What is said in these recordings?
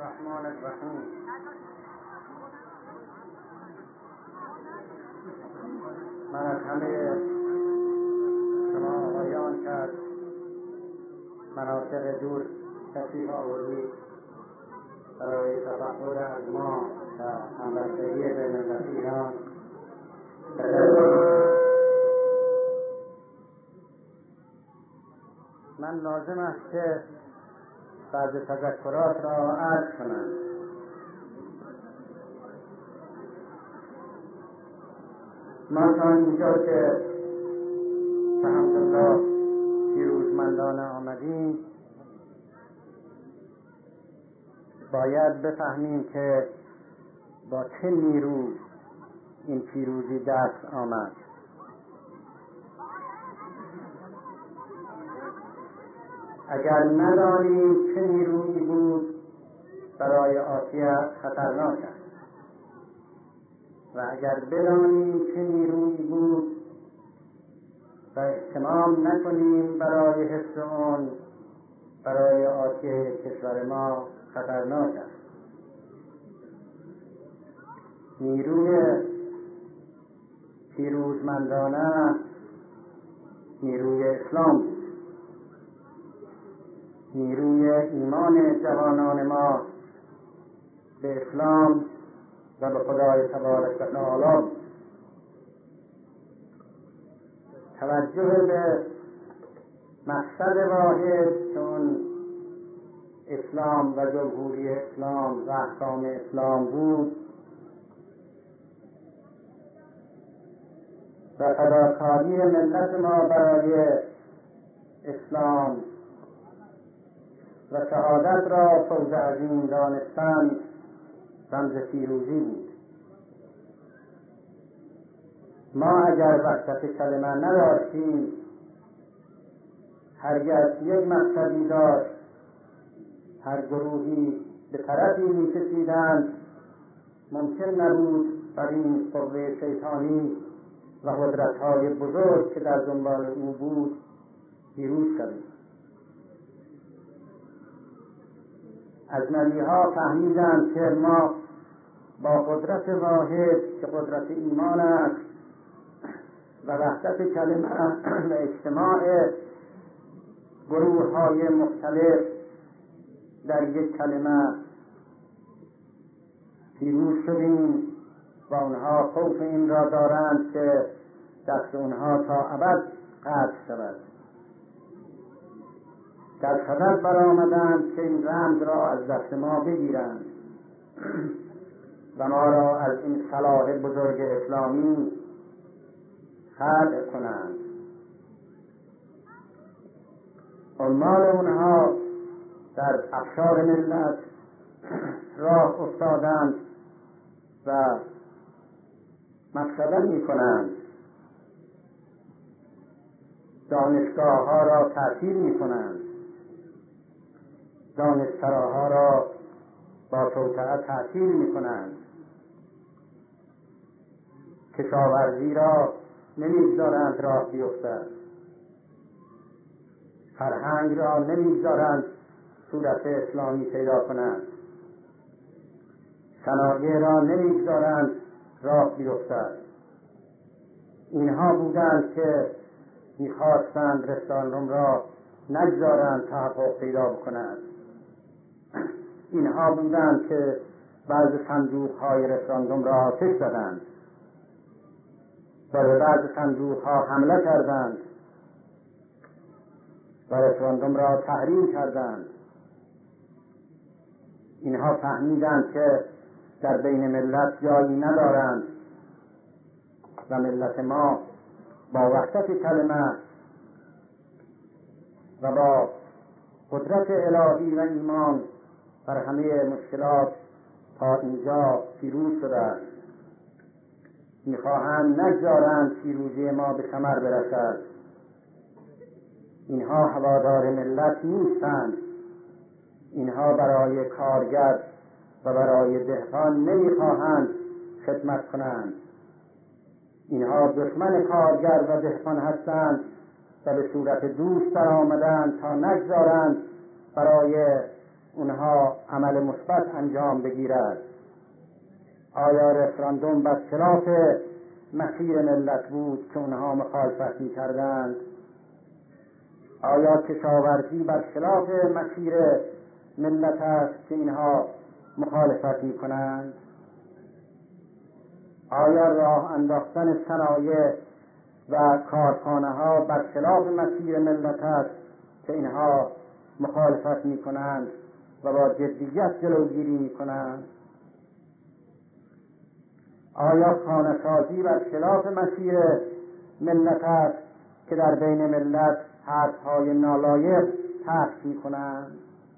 الرحمن الرحیم. من از همه شما آقایان که از مناطق دور تشریف آوردید برای تفقد از ما و همبستگی بین ملت ایران، من لازم است که بعض تذکرات را عرض کنم. ما تا اینجا که الحمدلله پیروزمندانه آمدیم باید بفهمیم که با چه نیرو این پیروزی دست آمد. اگر ندانیم چه نیرویی بود برای عافیت خطرناک است و اگر بدانیم چه نیرویی بود و اهتمام نکنیم برای حفظ آن برای عافیت کشور ما خطرناک است. نیروی پیروزمندانه نیروی اسلام بود، نیروی ایمان جوانان ما به اسلام و به خدای تبارک و تعالی. توجه به مقصد واحد چون اسلام و جمهوری اسلام و احکام اسلام بود و فداکاری ملت ما برای اسلام و شهادت را فوز عظیم دانستن رمز پیروزی بود. ما اگر وحدت کلمه نداشتیم، هرگز یک مقصدی داشت، هر گروهی به طرفی می‌کشیدند، ممکن نبود بر این قوه شیطانی و قدرت‌های بزرگ که در دنبال او بود پیروز شویم. اجنبی‌ها فهمیدند که ما با قدرت واحد که قدرت ایمان است و وحدت کلمه و اجتماع گروه‌های مختلف در یک کلمه پیروز شدیم و آنها خوف این را دارند که دست آنها تا ابد قطع شود. در صدد برآمدند که این رمز را از دست ما بگیرند و ما را از این صلاح بزرگ اسلامی خلع کنند. عمال اونها در افشار ملت راه افتادند و مقصده می کنند، دانشگاه ها را تعطیل می کنند، دانشسراها را با توطئه تعطیل می کنند، کشاورزی را نمیگذارند راه بیفتد، فرهنگ را نمیگذارند صورت اسلامی پیدا کنند، صنایع را نمیگذارند راه بیفتد. اینها بودند که میخواستند رفراندوم را نگذارند تحقق پیدا بکند. اینها بودند که بعض صندوق‌های رفراندوم را آتش زدند و به بعض صندوق‌ها حمله کردند و رفراندوم را تحریم کردند. اینها فهمیدند که در بین ملت جایی ندارند و ملت ما با وحدت کلمه و با قدرت الهی و ایمان بر همه مشکلات تا اینجا پیروز شده. میخواهند نگذارند پیروزی ما به ثمر برسد. اینها هوادار ملت نیستند. اینها برای کارگر و برای دهقان نمیخواهند خدمت کنند. اینها دشمن کارگر و دهقان هستند و به صورت دوست در آمدند تا نگذارند برای اونها عمل مثبت انجام بگیرد. آیا رفراندوم برخلاف مسیر ملت بود که اونها مخالفت می‌کردند؟ آیا کشاورزی برخلاف مسیر ملت است که اینها مخالفت می‌کنند؟ آیا راه انداختن صنایع و کارخانه‌ها برخلاف مسیر ملت است که اینها مخالفت می‌کنند و با جدیت جلوگیری می‌کنند؟ آیا خانه‌سازی برخلاف مسیر ملت است که در بین ملت حرف‌های نالایق پخش می‌کنند؟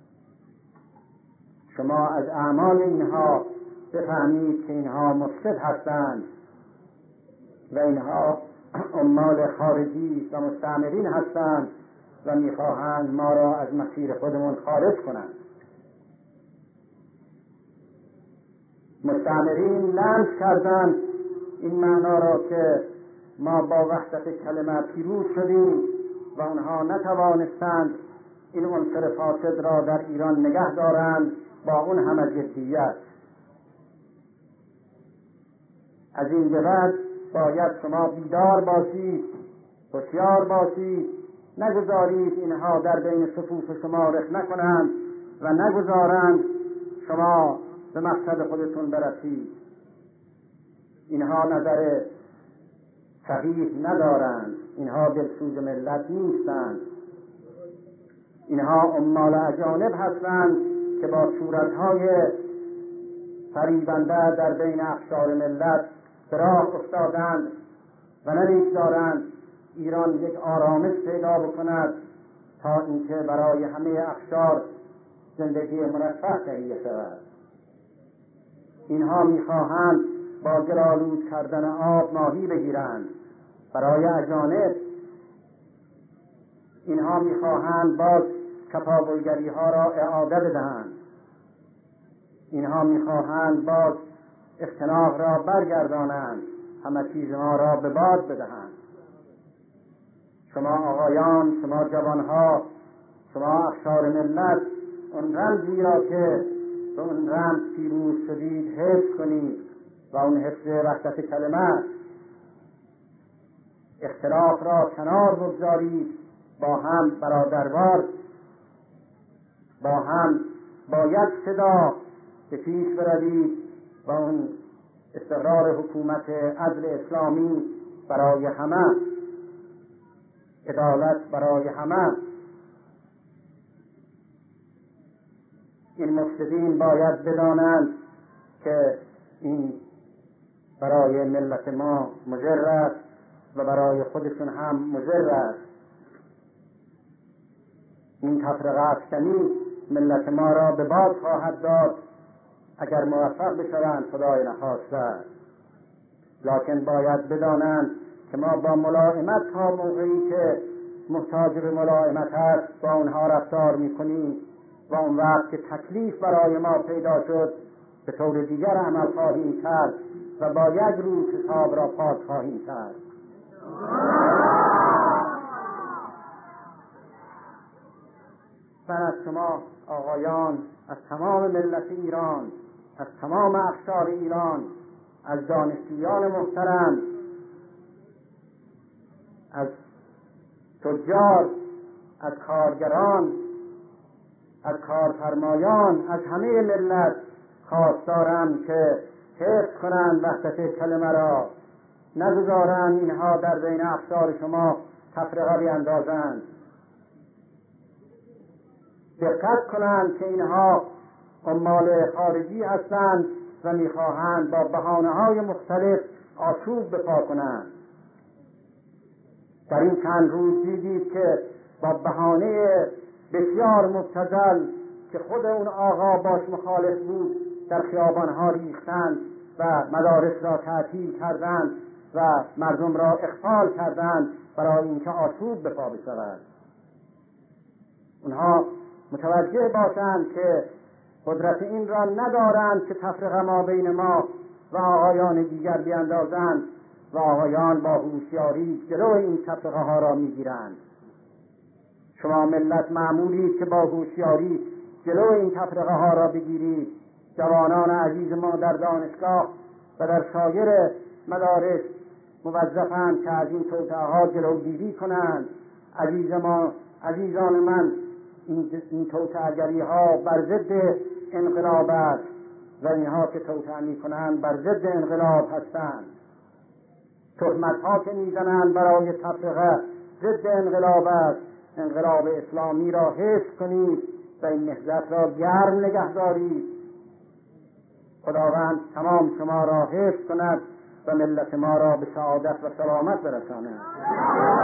شما از اعمال اینها بفهمید که اینها مفسد هستند و اینها عمال خارجی و مستعمرین هستند و می‌خواهند ما را از مسیر خودمون خارج کنند. مستعمرین لمس کردند این معنا را که ما با وحدت کلمه پیروز شدیم و آنها نتوانستند این عنصر فاسد را در ایران نگه دارند با اون همه جدیت. از این به بعد باید شما بیدار باشید، هوشیار باشید، نگذارید اینها در بین صفوف شما رخ نکنند و نگذارند شما به مقصد خودتون برسید. اینها نظر صحیح ندارند، اینها دلسوز ملت نیستند، اینها عمال اجانب هستند که با صورتهای فریبنده در بین اقشار ملت به راه افتادند و نمی‌گذارند ایران یک آرامش پیدا بکند تا اینکه برای همه اقشار زندگی مرفه تهیه شود. اینها می‌خواهند با گل‌آلود کردن آب ماهی بگیرند برای اجانب. اینها می‌خواهند باز کفاویگری‌ها را اعاده بدهند. اینها می‌خواهند باز اختناق را برگردانند، همه چیز ما را به باد بدهند. شما آقایان، شما جوانها، شما اقشار ملت، اون رمزی را که به اون رمز پیروز شدید حفظ کنید و اون حفظ وحدت کلمه، اختلاف را کنار بگذارید، با هم برادروار، با هم با یک صدا به پیش بروید و اون استقرار حکومت عدل اسلامی برای همه، عدالت برای همه. این مفسدین باید بدانند که این برای ملت ما مضر است و برای خودشون هم مضر است. این تفرقه افکنی ملت ما را به باد خواهد داد اگر موفق بشوند، خدای نخواسته. لکن باید بدانند که ما با ملائمت تا موقعی که محتاج به ملائمت است با اونها رفتار میکنیم و اون وقت که تکلیف برای ما پیدا شد به طور دیگر عمل خواهیم کرد و با یک روز حساب را پاک خواهیم کرد. من از شما آقایان، از تمام ملت ایران، از تمام اقشار ایران، از دانشجویان محترم، از تجار، از کارگران، از کارفرمایان، از همه ملت خواستارم که حفظ کنند وحدت کلمه را، نگذارند اینها در بین اقشار شما تفرقه بیندازند. دقت کنند که اینها عمال خارجی هستند و میخواهند با بهانه‌های مختلف آشوب بپا کنند. در این چند روز دیدید که با بهانه بسیار مبتذل که خود اون آقا باش مخالف بود در خیابانها ریختند و مدارس را تعطیل کردند و مردم را اغفال کردند برای اینکه آشوب به پا بشود. اونها متوجه باشند که قدرت این را ندارند که تفرقه ما بین ما و آقایان دیگر بیندازند و آقایان با هوشیاری جلو این تفرقه ها را میگیرند. شما ملت معمولید که با هوشیاری جلو این تفرقه ها را بگیرید. جوانان عزیز ما در دانشگاه و در سایر مدارس موظفند که از این توطئه ها جلوگیری کنند. عزیزان من، این توطئه‌گری ها بر ضد انقلاب است و اینها که توطئه می‌کنند بر ضد انقلاب هستند. تهمت ها که میزنند برای تفرقه ضد انقلاب است. انقلاب اسلامی را حفظ کنید و این نهضت را گرم نگه دارید. خداوند تمام شما را حفظ کند و ملت ما را به سعادت و سلامت برساند.